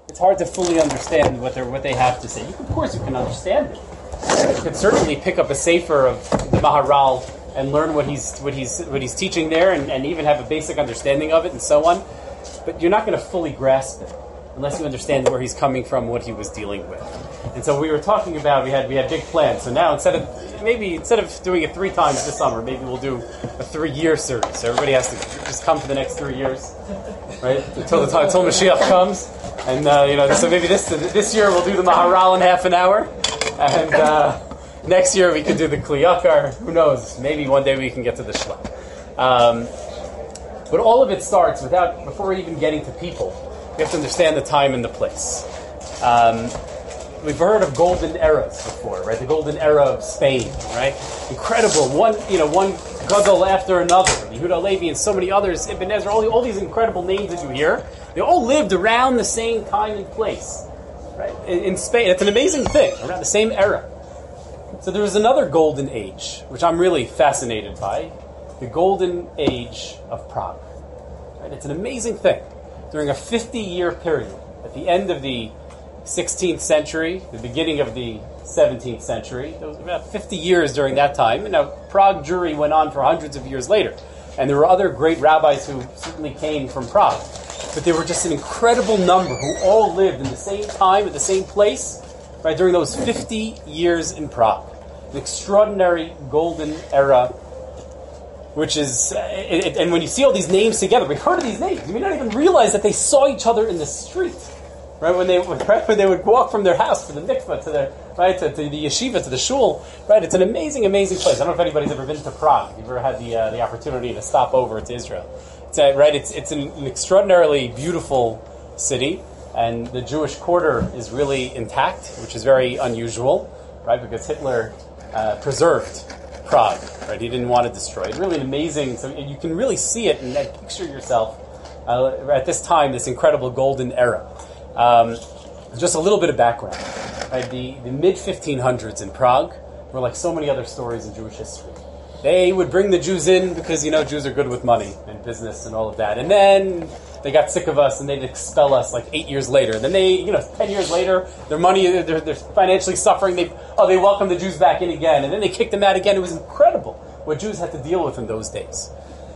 it's hard to fully understand what they have to say. Of course, you can understand it. You could certainly pick up a sefer of the Maharal and learn what he's teaching there, and even have a basic understanding of it, and so on. But you're not going to fully grasp it unless you understand where he's coming from, what he was dealing with. And so we were talking about we had big plans. So now instead of doing it 3 times this summer, maybe we'll do a 3-year series. So everybody has to just come for the next 3 years, right? Until Mashiach comes, and so maybe this year we'll do the Maharal in half an hour, and next year we could do the Kli Yakar. Who knows? Maybe one day we can get to the Shlach. But all of it starts before even getting to people. You have to understand the time and the place. We've heard of golden eras before, right? The golden era of Spain, right? Incredible. One Gadol after another. Yehuda Levi and so many others. Ibn Ezra, all these incredible names that you hear. They all lived around the same time and place, right? In Spain. It's an amazing thing. Around the same era. So there was another golden age, which I'm really fascinated by. The golden age of Prague. Right? It's an amazing thing. During a 50-year period, at the end of the 16th century, the beginning of the 17th century, there was about 50 years during that time. And now Prague Jewry went on for hundreds of years later. And there were other great rabbis who certainly came from Prague. But there were just an incredible number who all lived in the same time, at the same place, right, during those 50 years in Prague. An extraordinary golden era, which is, and when you see all these names together, we've heard of these names. You may not even realize that they saw each other in the street, right? When they would walk from their house to the mikveh, to the yeshiva, to the shul, right? It's an amazing, amazing place. I don't know if anybody's ever been to Prague. If you've ever had the opportunity to stop over to Israel, right? It's an extraordinarily beautiful city, and the Jewish quarter is really intact, which is very unusual, right? Because Hitler preserved Prague, right? He didn't want to destroy it. Really an amazing, so you can really see it and picture yourself at this time, this incredible golden era. Just a little bit of background. Right? The mid-1500s in Prague were like so many other stories in Jewish history. They would bring the Jews in because, Jews are good with money and business and all of that. And then they got sick of us and they'd expel us like 8 years later. Then 10 years later, they're financially suffering. They welcome the Jews back in again. And then they kicked them out again. It was incredible what Jews had to deal with in those days.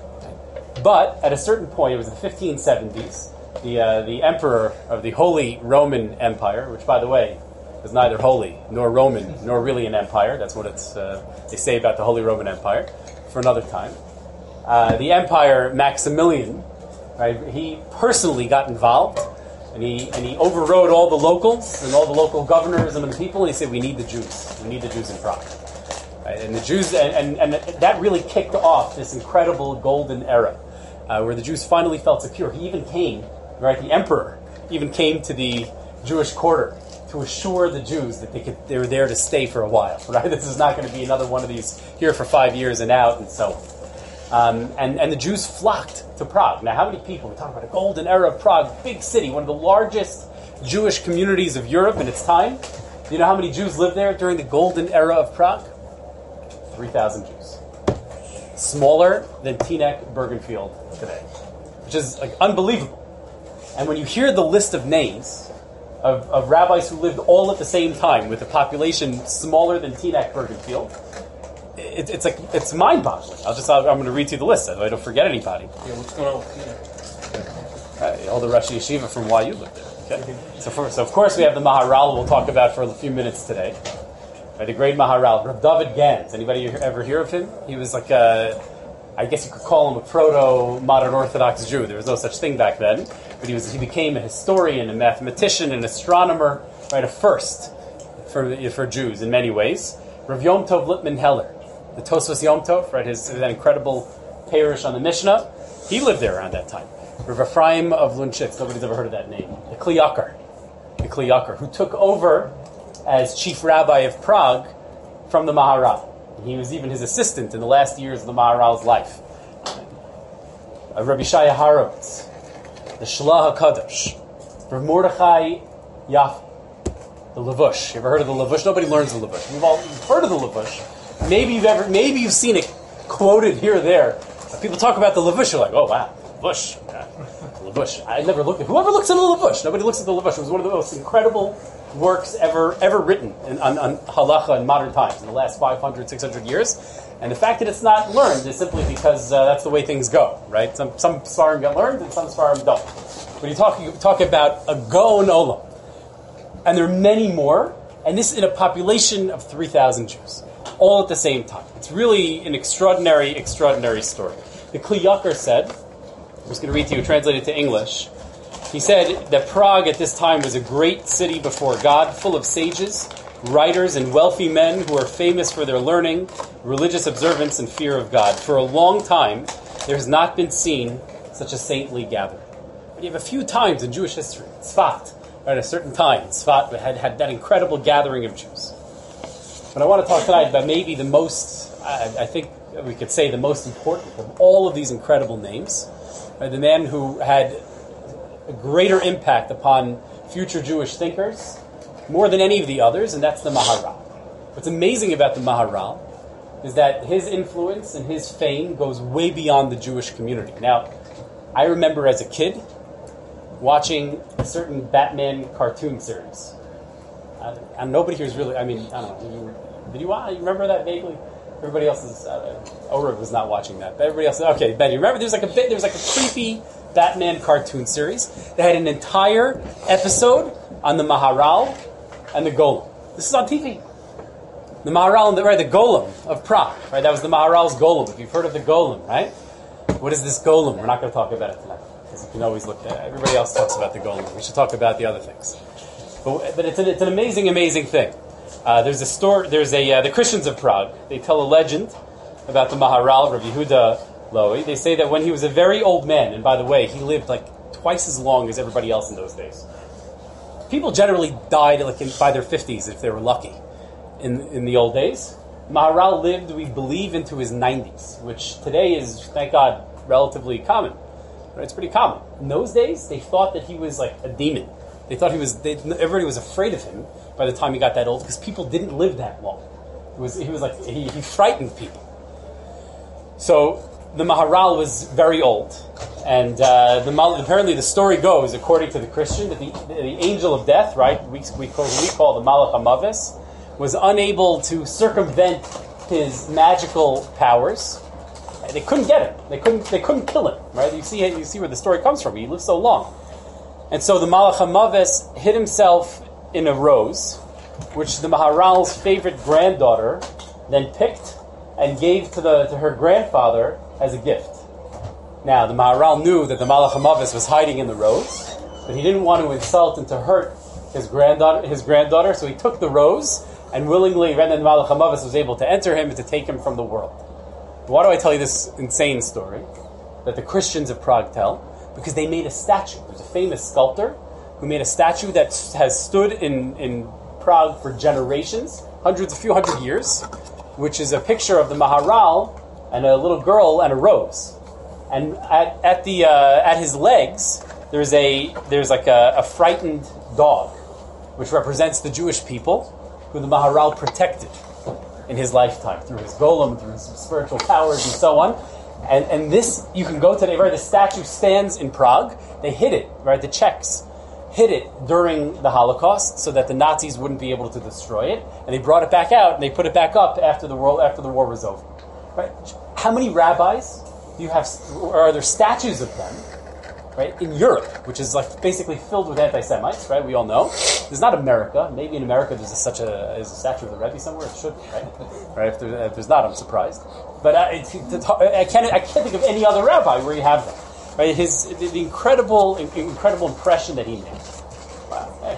But at a certain point, it was the 1570s, the emperor of the Holy Roman Empire, which, by the way, is neither holy nor Roman nor really an empire. That's what they say about the Holy Roman Empire for another time. The Emperor Maximilian, right? He personally got involved, and he overrode all the locals and all the local governors and the people. And he said, "We need the Jews. We need the Jews in Prague." Right? And the Jews, and that really kicked off this incredible golden era, where the Jews finally felt secure. He even came, right? The emperor even came to the Jewish quarter to assure the Jews that they were there to stay for a while. Right? This is not going to be another one of these here for 5 years and out and so on. And the Jews flocked to Prague. Now, how many people? We're talking about a golden era of Prague, big city, one of the largest Jewish communities of Europe in its time. Do you know how many Jews lived there during the golden era of Prague? 3,000 Jews. Smaller than Teaneck Bergenfield today, which is like unbelievable. And when you hear the list of names of rabbis who lived all at the same time with a population smaller than Teaneck Bergenfield, it's mind-boggling. I'm going to read you the list so I don't forget anybody. Yeah, what's going on with Teaneck? All the Rosh Yeshiva from YU lived there. Okay? So of course we have the Maharal we'll talk about for a few minutes today. Right, the great Maharal, Rav David Gans. Anybody ever hear of him? He was like I guess you could call him a proto-modern Orthodox Jew. There was no such thing back then. But he became a historian, a mathematician, an astronomer, right, a first for Jews in many ways. Rav Yom Tov Lippman Heller, the Tosfos Yom Tov, right, that incredible parish on the Mishnah, he lived there around that time. Rav Ephraim of Lunchitz, nobody's ever heard of that name. The Kli Yakar, who took over as chief rabbi of Prague from the Maharal. He was even his assistant in the last years of the Maharal's life. Rabbi Shaya Horowitz, the Shlah HaKadosh, Rav Mordechai Yaffe, the Lavush. You ever heard of the Lavush? Nobody learns the Lavush. You've heard of the Lavush. Maybe you've seen it quoted here or there. People talk about the Lavush, you're like, oh wow, Lavush. Yeah. Lavush. I never looked at whoever looks at the Lavush. Nobody looks at the Lavush. It was one of the most incredible works ever written on halacha in modern times in the last 500, 600 years. And the fact that it's not learned is simply because that's the way things go, right? Some svarim get learned and some svarim don't. When you talk about a Gaon Olam, and there are many more, and this in a population of 3,000 Jews, all at the same time. It's really an extraordinary story. The Kli Yakar said, I'm just going to read to you, translated to English. He said that Prague at this time was a great city before God, full of sages, writers, and wealthy men who are famous for their learning, religious observance, and fear of God. For a long time, there has not been seen such a saintly gathering. But you have a few times in Jewish history, Tzfat, at a certain time, Tzfat had that incredible gathering of Jews. But I want to talk tonight about maybe the most, I think we could say the most important of all of these incredible names, the man who had a greater impact upon future Jewish thinkers, more than any of the others, and that's the Maharal. What's amazing about the Maharal is that his influence and his fame goes way beyond the Jewish community. Now, I remember as a kid watching a certain Batman cartoon series. And nobody here is really, I don't know, did you remember that vaguely? Everybody else is, Oreg was not watching that, but everybody else, okay, Ben, you remember there was like a creepy Batman cartoon series that had an entire episode on the Maharal and the Golem. This is on TV. The Maharal and the Golem of Prague, right? That was the Maharal's Golem. If you've heard of the Golem, right? What is this Golem? We're not going to talk about it tonight, because you can always look at it. Everybody else talks about the Golem. We should talk about the other things. But it's an amazing thing. There's a story. The Christians of Prague. They tell a legend about the Maharal, Rabbi Yehuda Lowy. They say that when he was a very old man, and by the way, he lived like twice as long as everybody else in those days. People generally died by their 50s if they were lucky. In the old days, Maharal lived, we believe, into his 90s, which today is, thank God, relatively common. Right? It's pretty common. In those days, they thought that he was like a demon. They thought everybody was afraid of him by the time he got that old, because people didn't live that long. He frightened people. So the Maharal was very old, and apparently the story goes, according to the Christian, that the angel of death, right, we call the Malach HaMavis, was unable to circumvent his magical powers. They couldn't get him. They couldn't kill him. Right? You see where the story comes from. He lived so long. And so the Malach HaMavis hid himself in a rose, which the Maharal's favorite granddaughter then picked and gave to her grandfather as a gift. Now, the Maharal knew that the Malach HaMavis was hiding in the rose, but he didn't want to insult and to hurt his granddaughter, so he took the rose, and willingly, and then Malach HaMavis was able to enter him and to take him from the world. Why do I tell you this insane story that the Christians of Prague tell? Because they made a statue. There's a famous sculptor who made a statue that has stood in Prague for generations, a few hundred years, which is a picture of the Maharal and a little girl and a rose. And at his legs, there's like a frightened dog, which represents the Jewish people who the Maharal protected in his lifetime through his golem, through his spiritual powers, and so on. And this, you can go today, right? The statue stands in Prague. They hid it, right? The Czechs hid it during the Holocaust so that the Nazis wouldn't be able to destroy it. And they brought it back out and they put it back up after the war was over. Right? How many rabbis do you have, or are there statues of them, right, in Europe, which is like basically filled with anti-Semites, right? We all know. There's not America. Maybe in America there's a statue of the Rebbe somewhere. It should be, right? Right? If there's not, I'm surprised. But I can't think of any other rabbi where you have that. Right? The incredible impression that he made. Wow. Hey,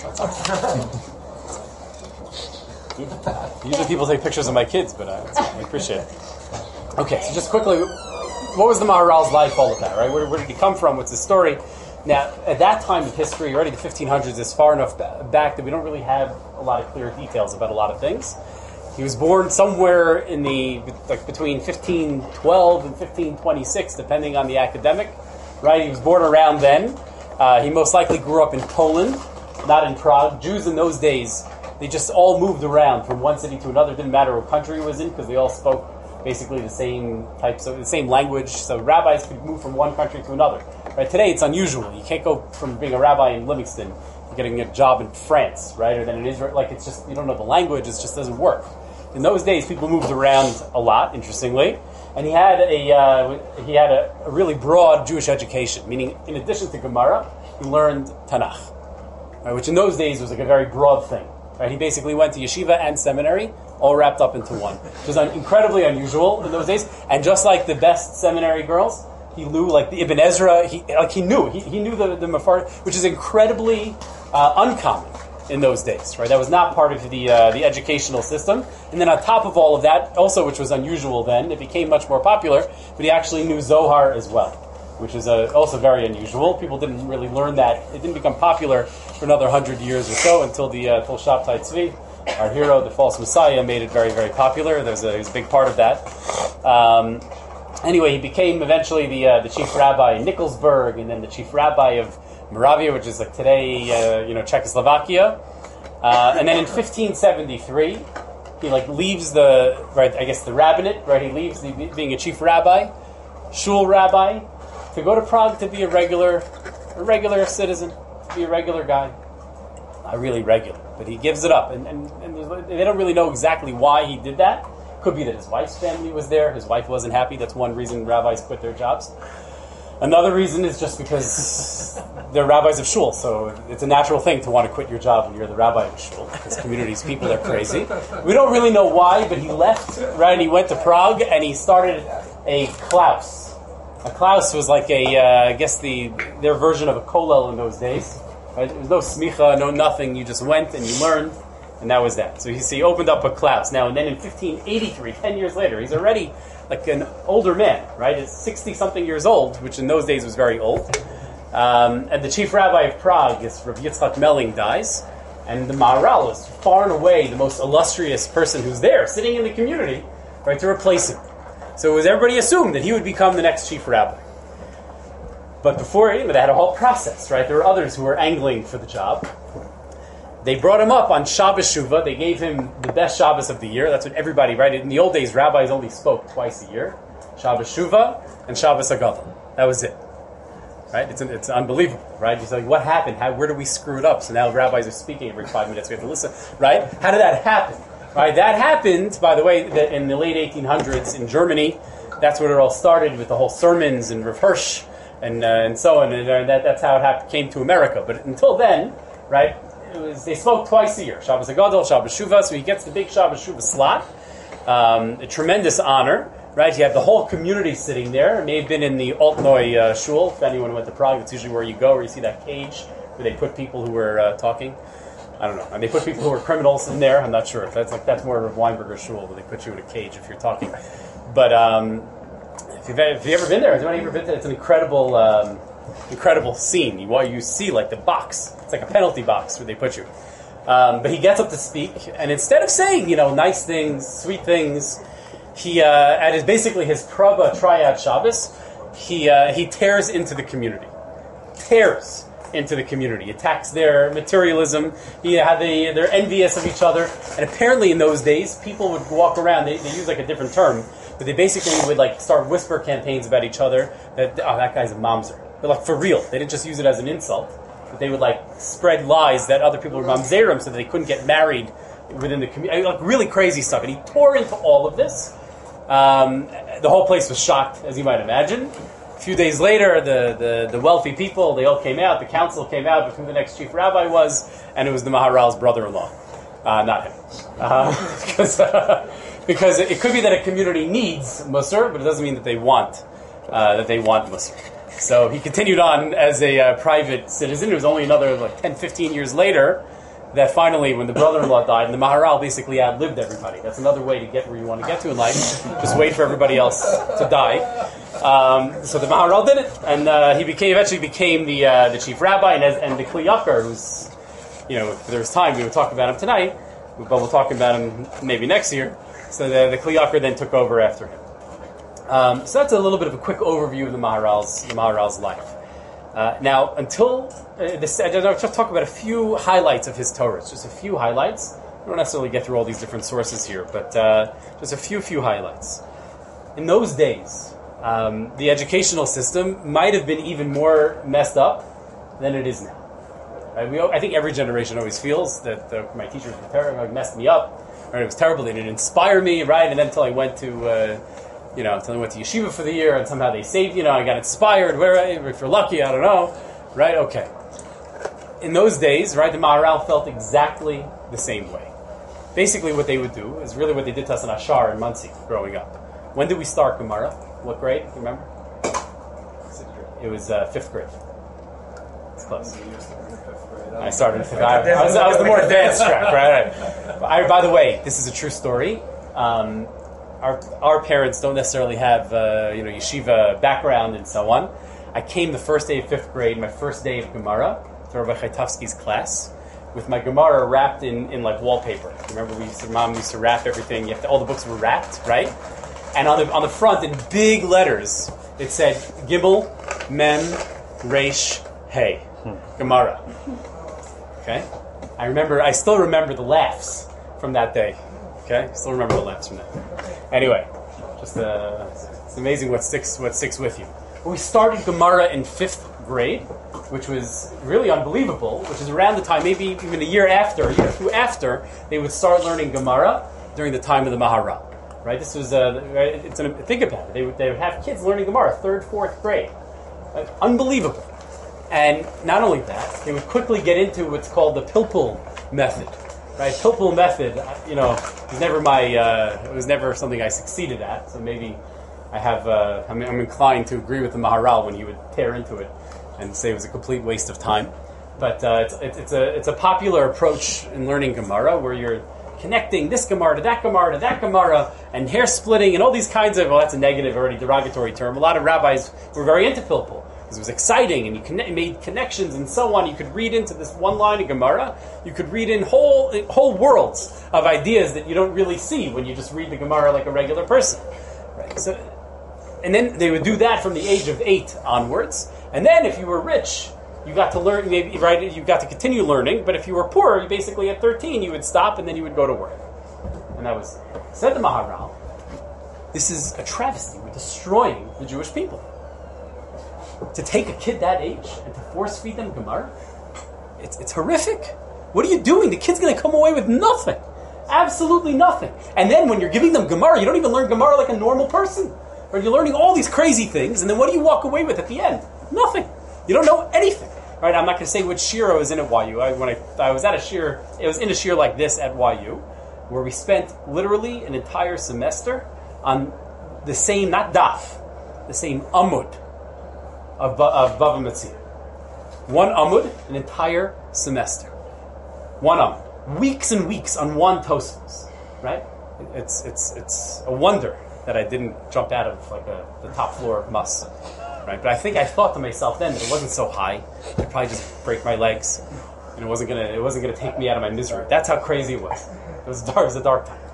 usually people take pictures of my kids, but I appreciate it. Okay, so just quickly, what was the Maharal's life all about, right? Where did he come from? What's his story? Now, at that time of history, already the 1500s is far enough back that we don't really have a lot of clear details about a lot of things. He was born somewhere in between 1512 and 1526, depending on the academic, right? He was born around then. He most likely grew up in Poland, not in Prague. Jews in those days, they just all moved around from one city to another. It didn't matter what country he was in, because they all spoke basically the same types of the same language. So rabbis could move from one country to another. Right? Today it's unusual. You can't go from being a rabbi in Livingston to getting a job in France, right? Or then in Israel. Like it's just you don't know the language. It just doesn't work. In those days, people moved around a lot. Interestingly, and he had a really broad Jewish education. Meaning, in addition to Gemara, he learned Tanakh, right? Which in those days was like a very broad thing. Right? He basically went to yeshiva and seminary, all wrapped up into one. Which was incredibly unusual in those days. And just like the best seminary girls, he knew like the Ibn Ezra. He knew the Mafar, which is incredibly uncommon in those days. Right? That was not part of the educational system. And then on top of all of that, also which was unusual then, it became much more popular. But he actually knew Zohar as well, which is also very unusual. People didn't really learn that. It didn't become popular for another 100 years or so until until Shabtai Tzvi, our hero, the false Messiah, made it very, very popular. He was a big part of that. Anyway, he became eventually the chief rabbi in Nikolsburg, and then the chief rabbi of Moravia, which is like today, Czechoslovakia. And then in 1573, he leaves the rabbinate. Right, he leaves being a chief rabbi, shul rabbi, to go to Prague to be a regular citizen, to be a regular guy. Not really regular, but he gives it up. And they don't really know exactly why he did that. Could be that his wife's family was there. His wife wasn't happy. That's one reason rabbis quit their jobs. Another reason is just because they're rabbis of shul, so it's a natural thing to want to quit your job when you're the rabbi of shul, because community's people are crazy. We don't really know why, but he left, right, and he went to Prague, and he started a Klaus. A Klaus was like their version of a kollel in those days. Right? There was no smicha, no nothing. You just went and you learned, and that was that. So he opened up a Klaus. Now, and then in 1583, 10 years later, he's already like an older man, right? He's 60-something years old, which in those days was very old. And the chief rabbi of Prague, Rav Yitzchak Melling, dies, and the Maharal is far and away the most illustrious person who's there, sitting in the community, right, to replace him. So everybody assumed that he would become the next chief rabbi. But before, they had a whole process, right? There were others who were angling for the job. They brought him up on Shabbos Shuvah. They gave him the best Shabbos of the year. That's what everybody, right? In the old days, rabbis only spoke twice a year. Shabbos Shuvah and Shabbos Hagadol. That was it. Right? It's unbelievable, right? You say, what happened? Where did we screw it up? So now rabbis are speaking every 5 minutes. We have to listen, right? How did that happen? Right? That happened, by the way, that in the late 1800s in Germany. That's where it all started with the whole sermons and Rav Hirsch and so on. And that's how it came to America. But until then, right? They spoke twice a year, Shabbos Hagadol, Shabbos Shuvah, so he gets the big Shabbos Shuvah slot. A tremendous honor, right? You have the whole community sitting there. It may have been in the Altnoy Shul, if anyone went to Prague. That's usually where you go, where you see that cage where they put people who were talking. I don't know. And they put people who were criminals in there. I'm not sure. That's more of a Weinberger Shul, where they put you in a cage if you're talking. But if you've ever been there, has anyone ever been there? It's an incredible scene. You see like the box. It's like a penalty box where they put you. But he gets up to speak, and instead of saying, nice things, sweet things, he at basically his Prava Triad Shabbos, he tears into the community. Attacks their materialism. They're envious of each other. And apparently in those days, people would walk around, they use like a different term, but they basically would like start whisper campaigns about each other that that guy's a mamzer. They're like for real. They didn't just use it as an insult, but they would like spread lies that other people were mamzerim so that they couldn't get married within the community. Like really crazy stuff. And he tore into all of this. The whole place was shocked, as you might imagine. A few days later, the wealthy people, they all came out. The council came out with who the next chief rabbi was, and it was the Maharal's brother-in-law, not him. Because it could be that a community needs Musar, but it doesn't mean that they want Musar. So he continued on as a private citizen. It was only another 10, 15 years later that finally, when the brother-in-law died, and the Maharal basically outlived everybody. That's another way to get where you want to get to in life. Just wait for everybody else to die. So the Maharal did it, and he eventually became the chief rabbi, and the Kli Yakar, who's, if there was time, we would talk about him tonight, but we'll talk about him maybe next year. So the Kli Yakar then took over after him. So that's a little bit of a quick overview of the Maharal's life. Now, until I'll just talk about a few highlights of his Torah. Just a few highlights. We don't necessarily get through all these different sources here, but just a few highlights. in those days, the educational system might have been even more messed up than it is now. I think every generation always feels that my teachers were terrible, messed me up, or it was terrible. They didn't inspire me, right? And then until I went to, until I went to yeshiva for the year, and somehow they saved. I got inspired. If you're lucky, I don't know, right? Okay. In those days, right, the Maharal felt exactly the same way. Basically, what they would do is really what they did to us in Ashar and Muncie growing up. When did we start Gemara? What grade? You remember? It was 5th grade. It's close. I started in 5th grade. I was the more advanced track, right? By the way, this is a true story. Our parents don't necessarily have yeshiva background and so on. I came the first day of 5th grade, my first day of Gemara, to Rabbi Chaitovsky's class, with my Gemara wrapped in like wallpaper. Remember, Mom used to wrap everything. All the books were wrapped, right? And on the front, in big letters, it said Gimel, Mem, Reish, Hey, Gemara. Okay, I still remember the laughs from that day. Okay, still remember the laughs from that day. Anyway, just it's amazing what sticks with you. But we started Gemara in 5th grade, which was really unbelievable, which is around the time, maybe even a year or two after, they would start learning Gemara during the time of the Maharal. Right? This was, think about it, they would have kids learning Gemara, 3rd, 4th grade. Unbelievable. And not only that, they would quickly get into what's called the Pilpul method. Right? Pilpul method, it was never something I succeeded at, so maybe I'm inclined to agree with the Maharal when he would tear into it and say it was a complete waste of time. But it's a popular approach in learning Gemara where you're connecting this Gemara to that Gemara to that Gemara and hair splitting and all these kinds of, that's a negative, already derogatory term. A lot of rabbis were very into Pilpul because it was exciting and you made connections and so on. You could read into this one line of Gemara. You could read in whole worlds of ideas that you don't really see when you just read the Gemara like a regular person. Right? So, and then they would do that from the age of 8 onwards. And then if you were rich, you got to learn, maybe, right? You got to continue learning. But if you were poor, you basically at 13, you would stop and then you would go to work. And that was, said the Maharal, this is a travesty. We're destroying the Jewish people. To take a kid that age and to force feed them Gemara, it's horrific. What are you doing? The kid's going to come away with nothing. Absolutely nothing. And then when you're giving them Gemara, you don't even learn Gemara like a normal person. Or you're learning all these crazy things, and then what do you walk away with at the end? Nothing. You don't know anything. Right? I'm not going to say which shir I was in at YU. When I was at a shir, it was in a shir like this at YU, where we spent literally an entire semester on the same, not daf, the same amud of Bava Metzia. One amud, an entire semester. One amud. Weeks and weeks on one Tosfos. Right? It's a wonder that I didn't jump out of like the top floor of Mus. Right? But I thought to myself then that it wasn't so high. I'd probably just break my legs, and it wasn't gonna take me out of my misery. That's how crazy it was. It was dark. It was a dark time.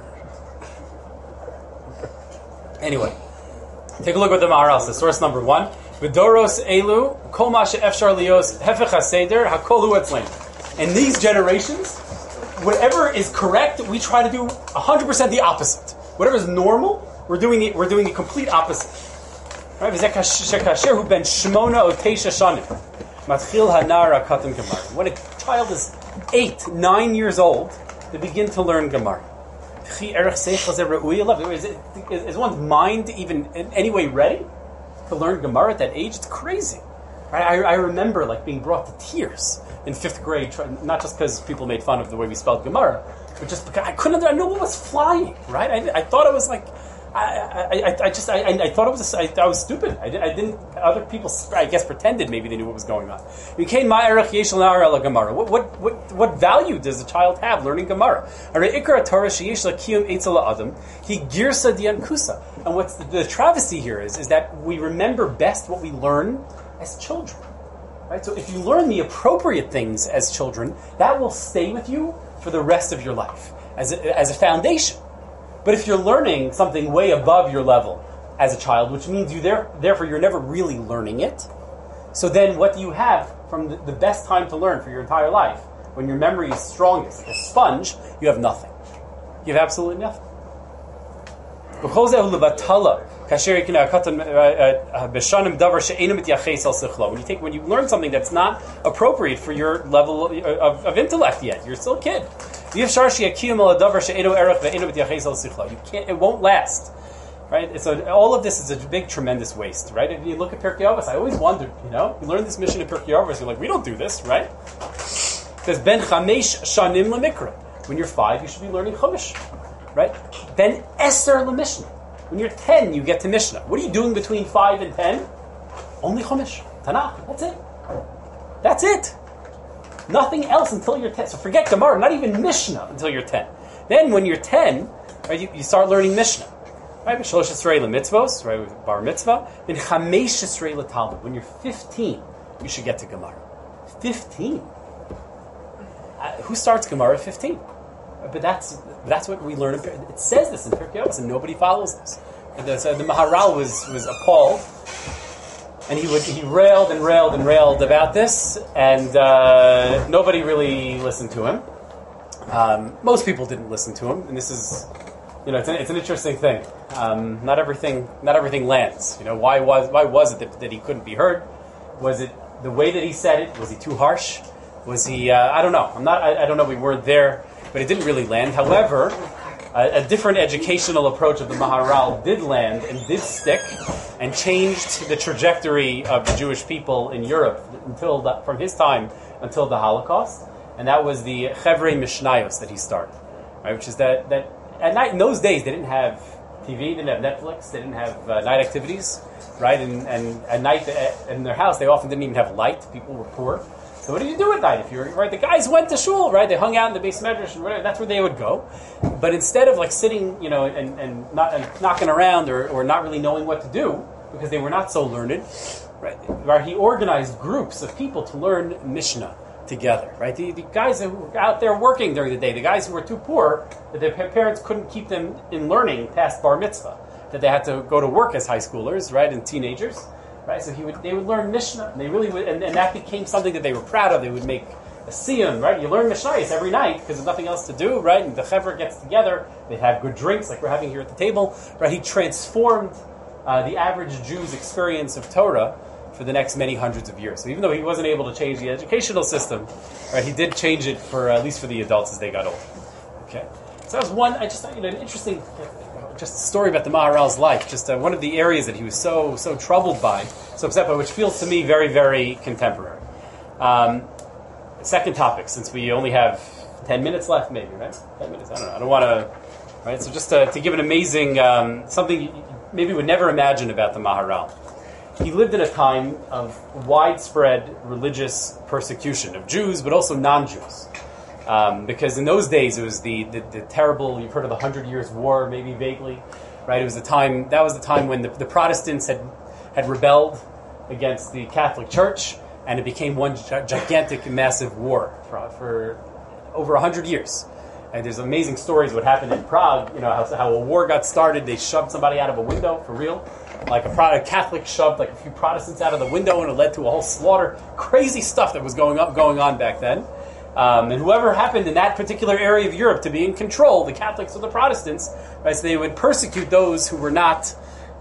Anyway, take a look at what the Maharal says. Source number 1: V'doros elu kol ma she'efshar lios hefech haseder hakol hu etzleinu. In these generations, whatever is correct, we try to do 100% the opposite. Whatever is normal, we're doing the complete opposite. Right? When a child is 8, 9 years old, they begin to learn Gemara. Is one's mind even in any way ready to learn Gemara at that age? It's crazy. Right? I remember like being brought to tears in 5th grade, not just because people made fun of the way we spelled Gemara, but just because I knew what was flying, right? I thought it was like, I thought it was, I was stupid. I didn't, other people, I guess, pretended maybe they knew what was going on. What value does a child have learning Gemara? And what's the travesty here is that we remember best what we learn as children. Right? So if you learn the appropriate things as children, that will stay with you for the rest of your life as a foundation. But if you're learning something way above your level as a child, which means therefore you're never really learning it, so then what do you have from the best time to learn for your entire life? When your memory is strongest, like a sponge, you have nothing. You have absolutely nothing. When you learn something that's not appropriate for your level of intellect yet, you're still a kid. You can't. It won't last. Right? So all of this is a big, tremendous waste. Right? If you look at Pirkei Avos, I always wondered. You learn this mission in Pirkei Avos, you're like, we don't do this, right? Because ben chamesh shanim lemikra. When you're 5, you should be learning Chumash, right? Ben eser lemishnah. When you're 10, you get to Mishnah. What are you doing between 5 and 10? Only Chumash, Tanakh. That's it. That's it. Nothing else until you're 10. So forget Gemara, not even Mishnah until you're 10. Then when you're 10, right, you start learning Mishnah. Right? Shalosh Esrei leMitzvos, right, with Bar Mitzvah. Then Chamesh Esrei leTalmud. When you're 15, you should get to Gemara. 15. Who starts Gemara at 15? But that's what we learn. It says this in Pirkei Avos, and nobody follows this. And the Maharal was appalled, and he railed and railed and railed about this, and nobody really listened to him. Most people didn't listen to him, and this is, it's an interesting thing. Not everything lands. Why was it that he couldn't be heard? Was it the way that he said it? Was he too harsh? Was he? I don't know. I don't know. We weren't there. But it didn't really land. However, a different educational approach of the Maharal did land and did stick and changed the trajectory of the Jewish people in Europe from his time until the Holocaust. And that was the Chevrei Mishnayos that he started. Right? Which is that at night, in those days, they didn't have TV, they didn't have Netflix, they didn't have night activities. Right? And at night, in their house, they often didn't even have light. People were poor. So what did you do at night? If you were right, the guys went to shul, right? They hung out in the base medrash, and whatever. That's where they would go. But instead of sitting, and knocking around or not really knowing what to do because they were not so learned, right? He organized groups of people to learn Mishnah together, right? The guys who were out there working during the day, the guys who were too poor that their parents couldn't keep them in learning past bar mitzvah, that they had to go to work as high schoolers, right, and teenagers. Right, so they would learn Mishnah. And they really would, and that became something that they were proud of. They would make a siyum, right? You learn Mishnayos every night because there's nothing else to do, right? And the chevra gets together. They have good drinks, like we're having here at the table, right? He transformed the average Jew's experience of Torah for the next many hundreds of years. So even though he wasn't able to change the educational system, right, he did change it for at least for the adults as they got older. Okay, so that was one. I just thought, an interesting. Just a story about the Maharal's life, just one of the areas that he was so troubled by, so upset by, which feels to me very, very contemporary. Second topic, since we only have 10 minutes left, maybe, right? 10 minutes, I don't know. I don't want to, right? So just to give an amazing, something you maybe would never imagine about the Maharal. He lived in a time of widespread religious persecution of Jews, but also non-Jews. Because in those days it was the terrible, you've heard of the 100 Years' War, maybe vaguely, right? It was that was the time when the Protestants had rebelled against the Catholic Church, and it became one gigantic, massive war for over 100 years. And there's amazing stories what happened in Prague, how a war got started. They shoved somebody out of a window, for real. Like a Catholic shoved a few Protestants out of the window, and it led to a whole slaughter. Crazy stuff that was going on back then. And whoever happened in that particular area of Europe to be in control, the Catholics or the Protestants, right, so they would persecute those who were not,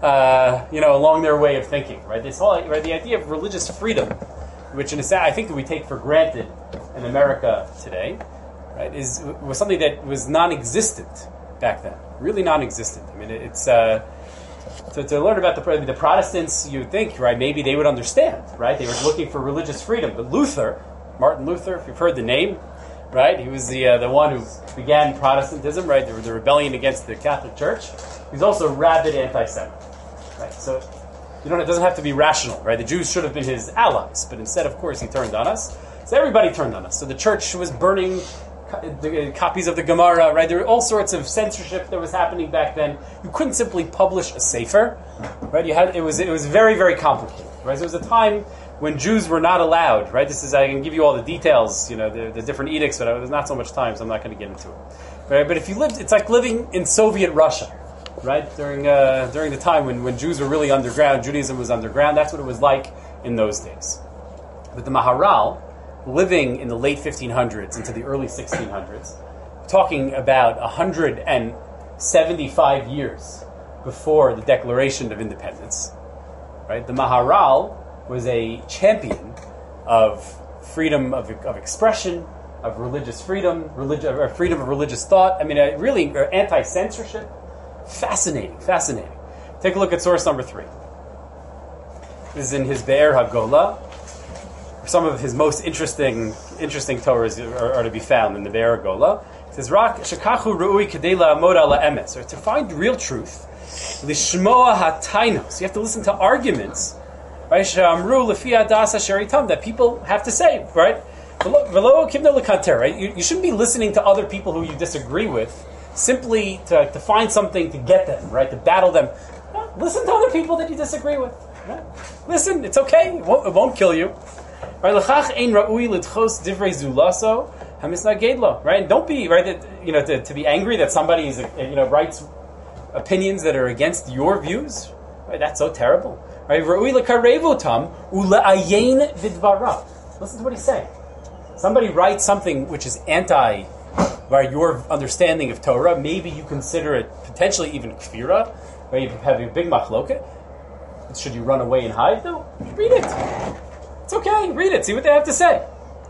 along their way of thinking, right? This whole, right, the idea of religious freedom, which I think that we take for granted in America today, right, was something that was non-existent back then, really non-existent. I mean, it's to learn about the Protestants, you would think, right, maybe they would understand, right? They were looking for religious freedom, but Martin Luther, if you've heard the name, right? He was the one who began Protestantism, right? The rebellion against the Catholic Church. He's also a rabid anti-Semite, right? So it doesn't have to be rational, right? The Jews should have been his allies, but instead, of course, he turned on us. So everybody turned on us. So the church was burning the copies of the Gemara, right? There were all sorts of censorship that was happening back then. You couldn't simply publish a sefer, right? It was very, very complicated, right? So it was a time when Jews were not allowed, right? I can give you all the details, the different edicts, but there's not so much time, so I'm not going to get into it. Right? But if you lived, it's like living in Soviet Russia, right? During the time when Jews were really underground, Judaism was underground. That's what it was like in those days. But the Maharal, living in the late 1500s into the early 1600s, talking about 175 years before the Declaration of Independence, right? The Maharal was a champion of freedom of expression, of religious freedom, freedom of religious thought. I mean, really anti-censorship. Fascinating. Take a look at source number 3. This is in his Be'er HaGola. Some of his most interesting Torahs are to be found in the Be'er HaGola. It says, "Rak shekachu ru'ui kedei la'amod ala emes." To find real truth, lishmoa hatainos. You have to listen to arguments, right? She'amru lefi adas asher itam, that people have to say, right? V'lo kivna lekanter, right? You shouldn't be listening to other people who you disagree with simply to find something to get them, right? To battle them. No, listen to other people that you disagree with. Right? Listen, it's okay. It won't kill you. Right? L'chach ein ra'ui l'tchos divrei zulaso hamisnagedlo. Right? Don't be to be angry that somebody is writes opinions that are against your views. Right? That's so terrible. Right? Ra'ui l'karevotam u'la'ayin vidvarav. Listen to what he's saying. Somebody writes something which is anti your understanding of Torah. Maybe you consider it potentially even kfira. Right? You have a big machloket. Should you run away and hide? No. Read it. It's okay. Read it. See what they have to say.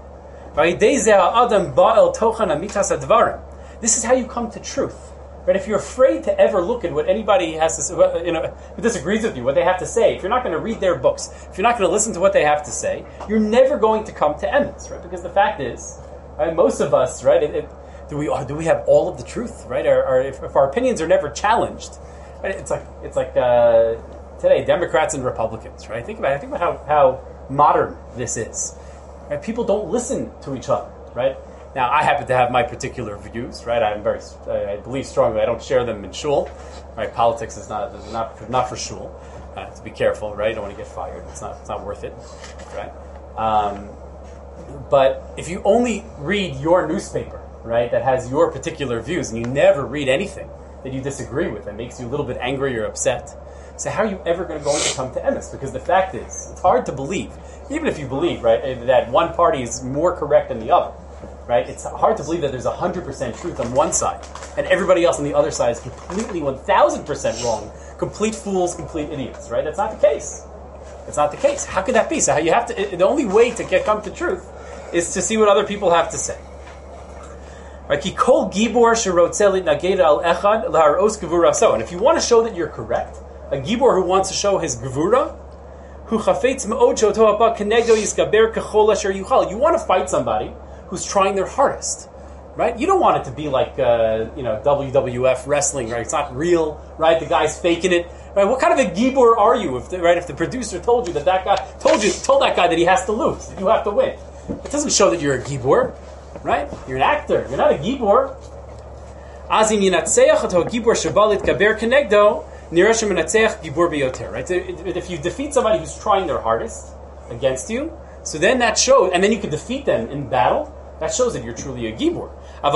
This is how you come to truth. Right? If you're afraid to ever look at what anybody has to say, who disagrees with you, what they have to say, if you're not going to read their books, if you're not going to listen to what they have to say, you're never going to come to emes, right? Because the fact is, right, most of us, right, do we have all of the truth, right? Or if our opinions are never challenged, right, it's like today, Democrats and Republicans, right? Think about how modern this is. Right? People don't listen to each other, right? Now, I happen to have my particular views, right? I believe strongly. I don't share them in shul, right? Politics is not for shul. To be careful, right? You don't want to get fired. It's not worth it, right? But if you only read your newspaper, right, that has your particular views, and you never read anything that you disagree with, that makes you a little bit angry or upset, so how are you ever going to come to emes? Because the fact is, it's hard to believe, even if you believe, right, that one party is more correct than the other, right? It's hard to believe that there's 100% truth on one side, and everybody else on the other side is completely 1,000% wrong, complete fools, complete idiots, right? That's not the case. It's not the case. How could that be? So you have to. The only way to come to truth is to see what other people have to say. Right? And if you want to show that you're correct, a gibor who wants to show his gevura, you want to fight somebody who's trying their hardest, right? You don't want it to be like WWF wrestling, right? It's not real, right? The guy's faking it, right? What kind of a gibor are you if the producer told you that guy told that guy that he has to lose, that you have to win? It doesn't show that you're a gibor, right? You're an actor. You're not a gibor. Azim yinatzeach ato gibor shabalit kaber kenegdo. Right? So if you defeat somebody who's trying their hardest against you, so then that shows, and then you can defeat them in battle, that shows that you're truly a gibor.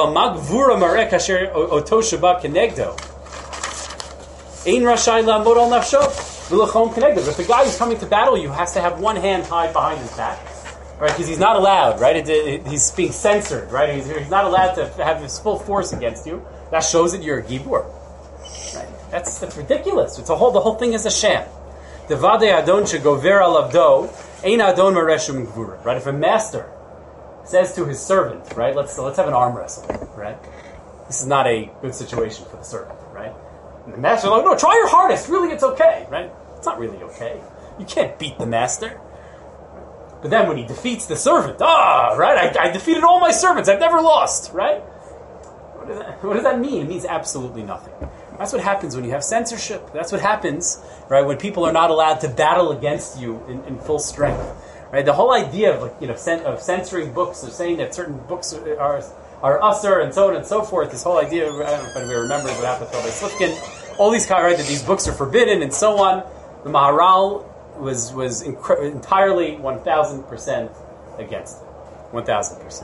But the guy who's coming to battle you has to have one hand tied behind his back, right? Because he's not allowed, right? He's being censored, right? He's not allowed to have his full force against you. That shows that you're a gibor. Right? That's ridiculous. The whole thing is a sham. Devade adon shegover alavdo ein adon mareshum gvura. Right? If a master says to his servant, right? Let's have an arm wrestle, right? This is not a good situation for the servant, right? And the master's like, no, try your hardest. Really, it's okay, right? It's not really okay. You can't beat the master. But then when he defeats the servant, right? I defeated all my servants. I've never lost, right? What does that mean? It means absolutely nothing. That's what happens when you have censorship. That's what happens, right, when people are not allowed to battle against you in full strength. Right? The whole idea of censoring books, or saying that certain books are usher and so on and so forth, this whole idea, I don't know if anybody remembers what happened to Rabbi Slifkin, all these kind, right, that these books are forbidden and so on. The Maharal was entirely 1,000% against it. 1,000%.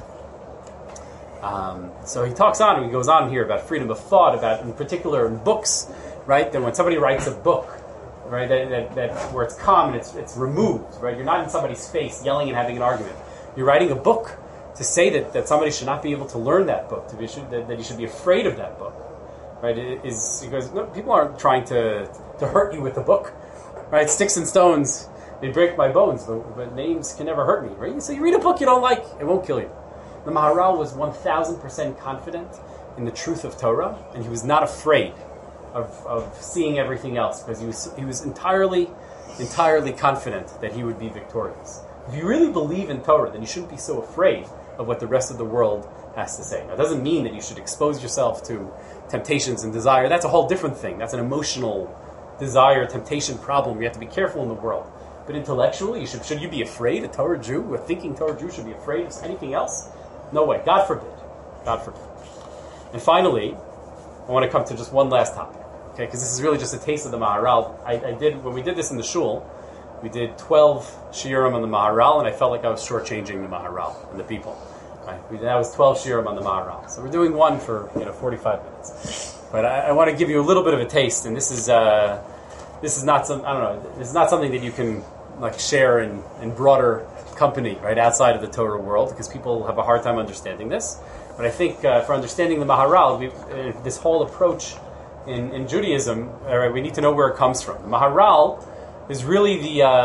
So he talks on, and he goes on here about freedom of thought, about in particular in books, right? That when somebody writes a book, right, that where it's calm and it's removed, right? You're not in somebody's face yelling and having an argument. You're writing a book to say that somebody should not be able to learn that book, that you should be afraid of that book. right? Is because no, people aren't trying to hurt you with the book, right? Sticks and stones may break my bones, but names can never hurt me, right? So you read a book you don't like, it won't kill you. The Maharal was 1,000% confident in the truth of Torah, and he was not afraid of seeing everything else, because he was entirely confident that he would be victorious. If you really believe in Torah, then you shouldn't be so afraid of what the rest of the world has to say. Now, it doesn't mean that you should expose yourself to temptations and desire. That's a whole different thing. That's an emotional desire, temptation problem. You have to be careful in the world. But intellectually, should you be afraid? A Torah Jew, a thinking Torah Jew, should be afraid of anything else? No way. God forbid. God forbid. And finally, I want to come to just one last topic, okay? Because this is really just a taste of the Maharal. When we did this in the shul, we did 12 shiurim on the Maharal, and I felt like I was shortchanging the Maharal and the people. Right? That was 12 shiurim on the Maharal. So we're doing one for 45 minutes. But I want to give you a little bit of a taste, and this is not something that you can like share in broader company, right, outside of the Torah world, because people have a hard time understanding this. But I think for understanding the Maharal, this whole approach in Judaism, we need to know where it comes from. The Maharal is really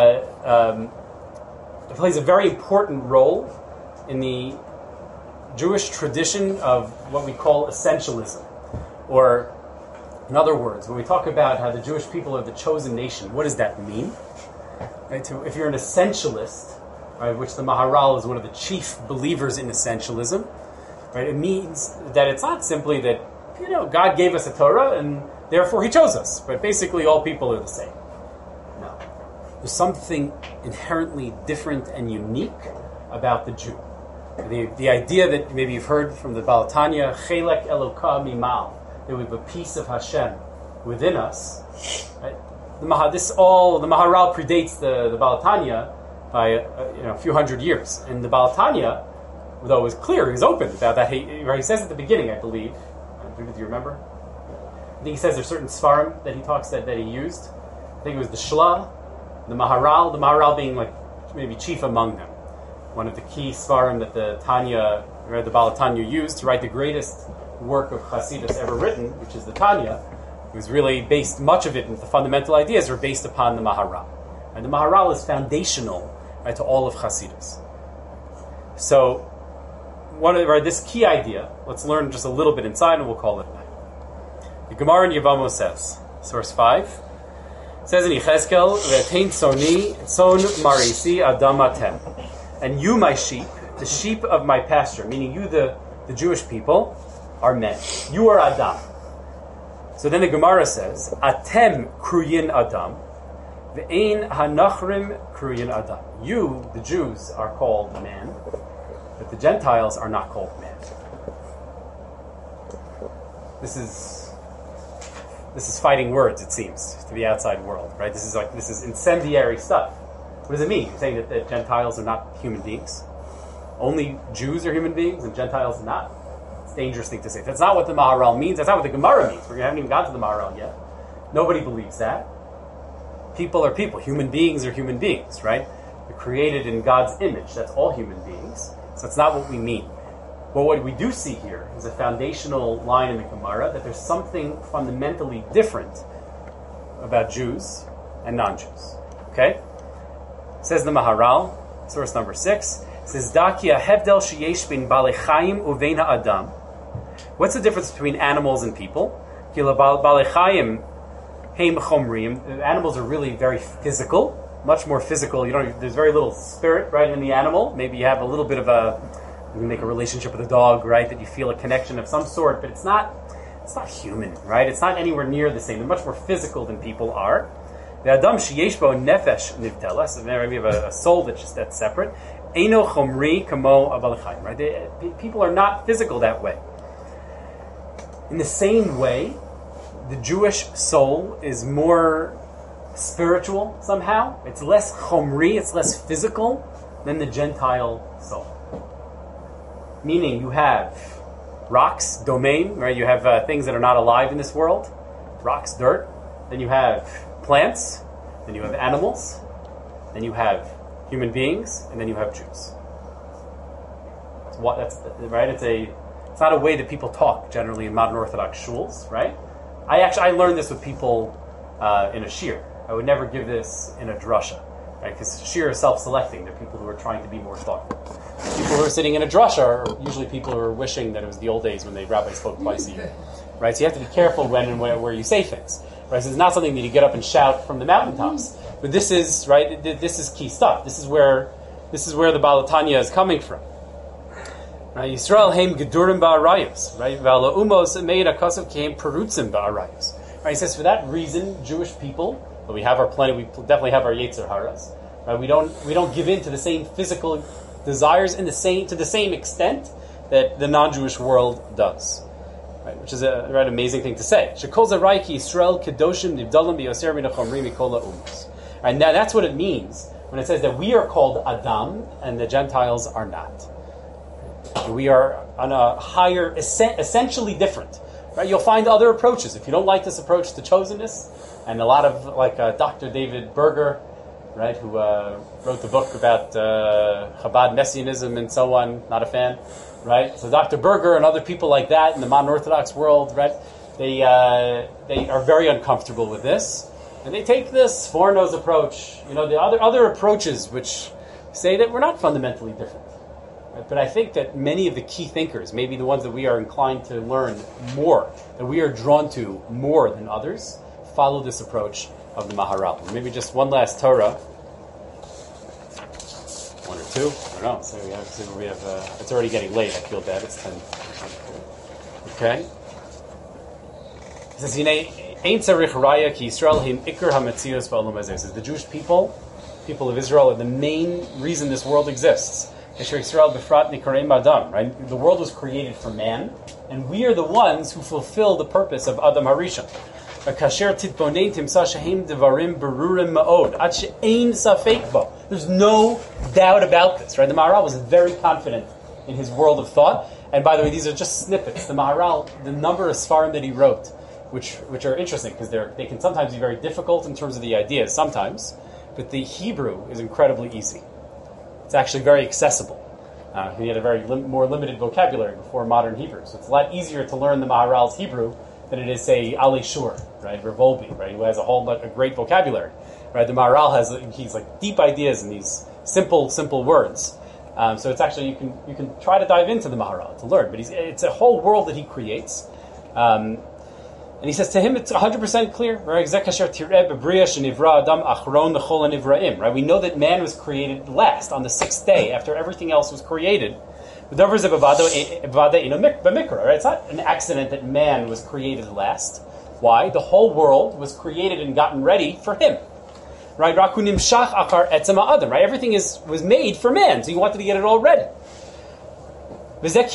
plays a very important role in the Jewish tradition of what we call essentialism. Or, in other words, when we talk about how the Jewish people are the chosen nation, what does that mean? Right? If you're an essentialist, right, which the Maharal is one of the chief believers in essentialism, right, it means that it's not simply that God gave us a Torah and therefore He chose us, but basically all people are the same. No, there's something inherently different and unique about the Jew. The idea that maybe you've heard from the Baal Tanya, Chelek Eloka Mimal, that we have a piece of Hashem within us. Right? The Maharal predates the Baal Tanya by a few hundred years, and the Baal Tanya, though, was clear, he was open about that. He says at the beginning, I believe. Do you remember? I think he says there's certain svarim that he talks that he used. I think it was the Shla, the Maharal being like maybe chief among them. One of the key svarim that the Baal Tanya used to write the greatest work of Hasidus ever written, which is the Tanya, was really based, much of it, the fundamental ideas are based upon the Maharal. And the Maharal is foundational, right, to all of Hasidus. So, this key idea, let's learn just a little bit inside and we'll call it a night. The Gemara in Yevamos says, source 5, says in Yechezkel, V'etein tzoni, tzon marisi adam atem. And you, my sheep, the sheep of my pasture, meaning you, the Jewish people, are men. You are Adam. So then the Gemara says, Atem kruyin Adam, ve'ein hanachrim kruyin Adam. You, the Jews, are called man, but the Gentiles are not called man. This is fighting words, it seems, to the outside world, right? This is incendiary stuff. What does it mean? You're saying that the Gentiles are not human beings? Only Jews are human beings and Gentiles are not? It's a dangerous thing to say. That's not what the Maharal means. That's not what the Gemara means. We haven't even got to the Maharal yet. Nobody believes that. People are people. Human beings are human beings, right? They're created in God's image. That's all human beings. So that's not what we mean. But what we do see here is a foundational line in the Gemara that there's something fundamentally different about Jews and non-Jews. Okay? Says the Maharal, source number 6, says, Dakia hevdel sheyesh bin balei chayim uvein ha'adam. What's the difference between animals and people? Kila balei chayim heim chomrim. Animals are really very physical, much more physical. There's very little spirit, right, in the animal. Maybe you have a little bit of you make a relationship with a dog, right, that you feel a connection of some sort, but it's not human, right? It's not anywhere near the same. They're much more physical than people are. The Adam sheyesh bo nefesh nivtela, so there we have a soul that's separate. Eino chomri kamo abalechayim, right? People are not physical that way. In the same way, the Jewish soul is more spiritual somehow. It's less chomri, it's less physical than the Gentile soul. Meaning you have rocks, domain, right? You have things that are not alive in this world, rocks, dirt. Then you have plants, then you have animals, then you have human beings, and then you have Jews. That's right. It's not a way that people talk generally in modern Orthodox shuls, right? I learned this with people in a shir. I would never give this in a drasha, right? Because shir is self-selecting. They're people who are trying to be more thoughtful. People who are sitting in a drasha are usually people who are wishing that it was the old days when the rabbi spoke twice a year, right? So you have to be careful when and where you say things, right? So it's not something that you get up and shout from the mountaintops. But this is right. This is key stuff. This is where the Balatanya is coming from. Right? Yisrael heim gedurim ba'arayos. Right? V'ala umos made a kasav came perutzim ba'arayos. Right? He says for that reason, Jewish people, but we have our plenty. We definitely have our yetzer haras. Right? We don't give in to the same physical desires to the same extent that the non-Jewish world does. Right? Which is a amazing thing to say. Shekol zarai ki Yisrael kedoshim nivdalim biyoser min hachomrim mikol ha'umos. And now that's what it means when it says that we are called Adam and the Gentiles are not. We are on a higher, essentially different. Right? You'll find other approaches. If you don't like this approach to chosenness, and a lot of Dr. David Berger, right, who wrote the book about Chabad Messianism and so on, not a fan, right? So Dr. Berger and other people like that in the modern Orthodox world, right, they are very uncomfortable with this. And they take this Forno's approach, the other approaches which say that we're not fundamentally different. Right? But I think that many of the key thinkers, maybe the ones that we are inclined to learn more, that we are drawn to more than others, follow this approach of the Maharal. Maybe just one last Torah, one or two, I don't know. So we have. It's already getting late. I feel bad. It's 10. Okay. It says, Ein tzarich raya ki Yisrael him ikar hametzios ba'olam hazeh. It says the Jewish people of Israel, are the main reason this world exists. Yisrael befrat nikareim adam. Right? The world was created for man, and we are the ones who fulfill the purpose of Adam Harishon. Kasher titbonein timsa shehem devarim berurim ma'od ad she'ein safek bo. There's no doubt about this. Right? The Maharal was very confident in his world of thought. And by the way, these are just snippets. The Maharal, the number of Sfarim that he wrote, which are interesting because they can sometimes be very difficult in terms of the ideas sometimes, but the Hebrew is incredibly easy. It's actually very accessible. He had a very more limited vocabulary before modern Hebrew, so it's a lot easier to learn the Maharal's Hebrew than it is, say, Ali Shur, right, or Volbi, right, who has a great vocabulary. Right, the Maharal he's like deep ideas in these simple words. So it's actually you can try to dive into the Maharal to learn, but it's a whole world that he creates. And he says to him, it's 100% clear. Right? We know that man was created last, on the sixth day, after everything else was created. Right? It's not an accident that man was created last. Why? The whole world was created and gotten ready for him. Right? Right? Everything was made for man, so he wanted to get it all ready. I don't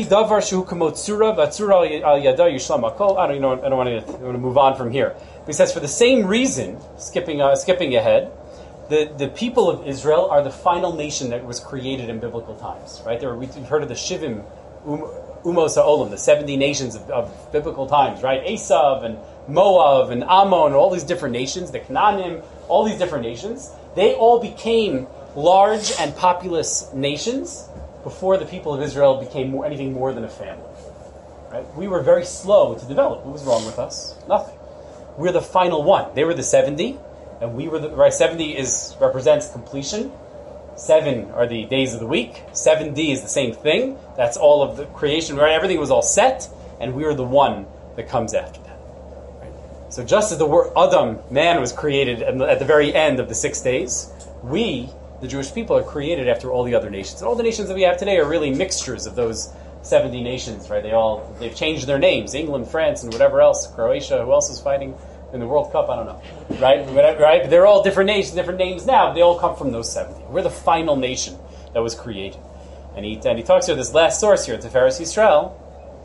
want to move on from here. But he says, for the same reason, skipping ahead, the people of Israel are the final nation that was created in biblical times. Right? We've heard of the Shivim Umos HaOlam, the 70 nations of biblical times. Right? Esav and Moab and Ammon and all these different nations, the Canaanim, all these different nations, they all became large and populous nations before the people of Israel became anything more than a family. Right? We were very slow to develop. What was wrong with us? Nothing. We're the final one. They were the 70, and we were the... Right, 70 represents completion. 7 are the days of the week. 7D is the same thing. That's all of the creation. Right? Everything was all set, and we are the one that comes after that. Right? So just as the word Adam, man, was created at the very end of the 6 days, we, the Jewish people, are created after all the other nations. And all the nations that we have today are really mixtures of those 70 nations, right? They've changed their names. England, France, and whatever else. Croatia, who else is fighting in the World Cup? I don't know. Right? Right? They're all different nations, different names now, but they all come from those 70. We're the final nation that was created. And he talks here, this last source here, Tiferes Yisrael,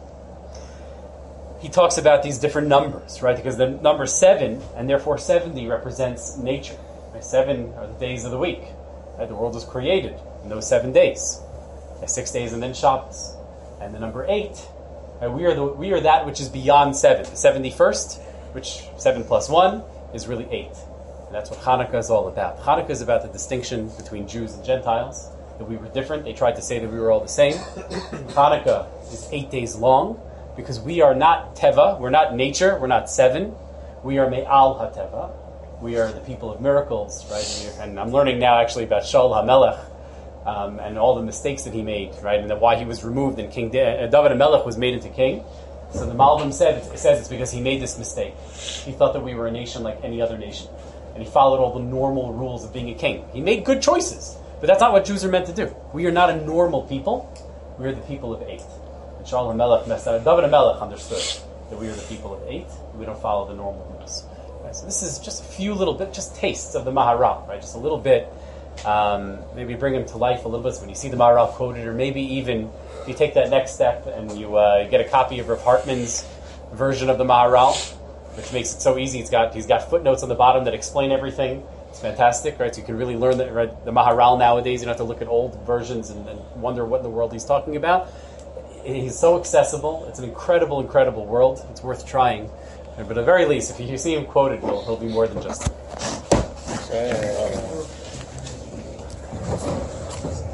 he talks about these different numbers, right? Because the number 7, and therefore 70, represents nature. Right? 7 are the days of the week. Right? The world was created in those 7 days. 6 days and then Shabbos. And the number 8, right? we are that which is beyond 7. The 71st, which 7 plus 1, is really 8. And that's what Hanukkah is all about. Hanukkah is about the distinction between Jews and Gentiles, that we were different. They tried to say that we were all the same. Hanukkah is 8 days long. because we are not teva, we're not nature, we're not seven, we are me'al hateva. We are the people of miracles, right? And I'm learning now actually about Shaul HaMelech and all the mistakes that he made, right? And why he was removed and David HaMelech was made into king. So the Malbim says it's because he made this mistake. He thought that we were a nation like any other nation. And he followed all the normal rules of being a king. He made good choices, but that's not what Jews are meant to do. We are not a normal people. We are the people of 8. And Shaul HaMelech messed up. David HaMelech understood that we are the people of 8. We don't follow the normal rules. Right, so this is just a few little bit, just tastes of the Maharal, right? Just a little bit. Maybe bring them to life a little bit. So when you see the Maharal quoted, or maybe even if you take that next step and you get a copy of Rav Hartman's version of the Maharal, which makes it so easy. He's got footnotes on the bottom that explain everything. It's fantastic, right? So you can really learn the Maharal nowadays. You don't have to look at old versions and wonder what in the world he's talking about. He's so accessible. It's an incredible, incredible world. It's worth trying. But at the very least, if you see him quoted, he'll be more than just.